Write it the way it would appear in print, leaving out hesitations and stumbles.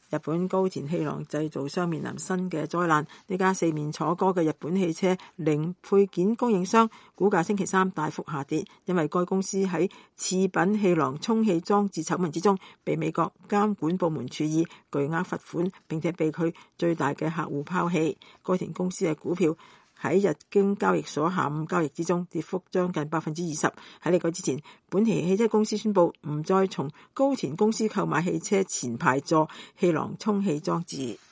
日本高田氣囊製造商面臨新嘅災難，呢家四面楚歌嘅日本汽車零配件供應商股價星期三大幅下跌，因為該公司喺次品氣囊充氣裝置醜聞之中被美國監管部門處以巨額罰款，並且被佢最大嘅客戶拋棄。高田公司嘅股票喺日經交易所下午交易之中跌幅將近 20%。 喺呢個之前，本田汽車公司宣布唔再從高田公司購買汽車前排座氣囊充氣裝置。